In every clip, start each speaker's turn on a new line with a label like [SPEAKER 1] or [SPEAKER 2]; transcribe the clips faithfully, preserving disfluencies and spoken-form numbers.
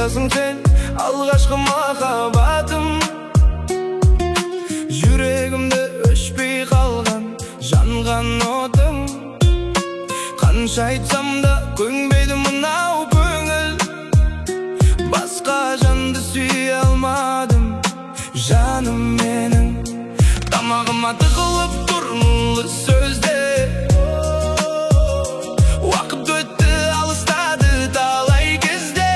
[SPEAKER 1] қайдасың сен, алғашқы махаббатым? Жүрегімді өшпей қалған жанған отым, қанша айтсам да көнбейді мынау көңіл. Басқа жанды сүйе алмадым, жаным менің. Тамағыма тығылып тұр мұңлы сөздер, уақыт өтті алыстады талай кезде.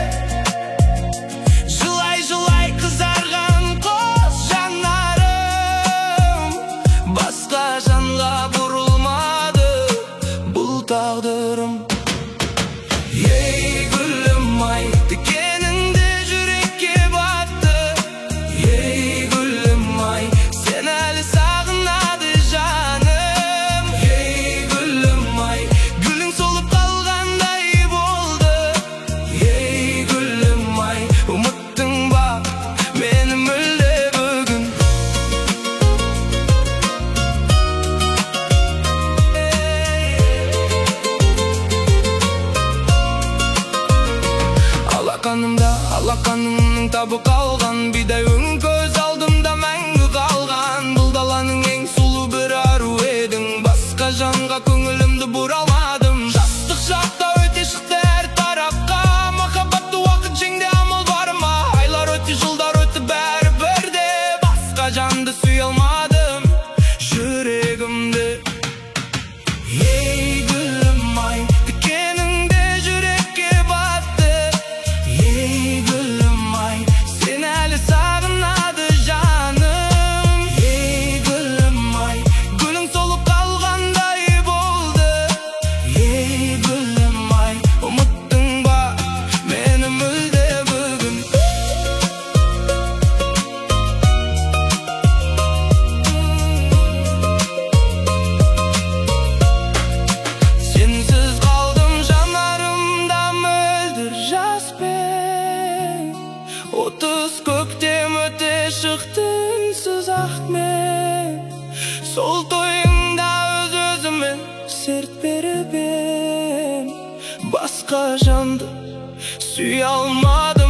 [SPEAKER 1] Жылай-жылай қызарған қос жанарым, басқа жанға бұрылмады бұл тағдырым. Ей гүлім-ай, тікеніңді жүрекке батты. Ей гүлім-ай, сен әлі сағынады жаным. Ей гүлім-ай, гүлің солып қалғандай болды. Ей гүлім-ай, ұмыттың ба мені мүлде бүгін? Алақанымда алақанымның табы қалған, бидай өң көз алдымда мәңгі қалған. Бұл даланың ең сұлу бір ару едің, басқа жанға көңілімді бұра алмадым. Жастық шақта өте шықты әр тарапқа, махаббатты уақыт жеңді амал бар ма? Айлар өтті, жылдар өтті, бәрі бірде, басқа жанды сүйе алмадым жүрегімді. Ей гүлім-ай, тікеніңді жүрекке батты. Ей гүлім-ай, сен әлі сағынады жаным. Ей гүлім-ай, гүлің солып қалғандай болды. Ей гүлім-ай, ұмыттың ба мені мүлде бүгін? Сенсіз қалдым жанарымда мөлдір жаспен, отыз көктем өте шықты үнсіз ақмен. Сол тойыңда өз-өзіме серт беріп ем, басқа жанды сүйе алмадым.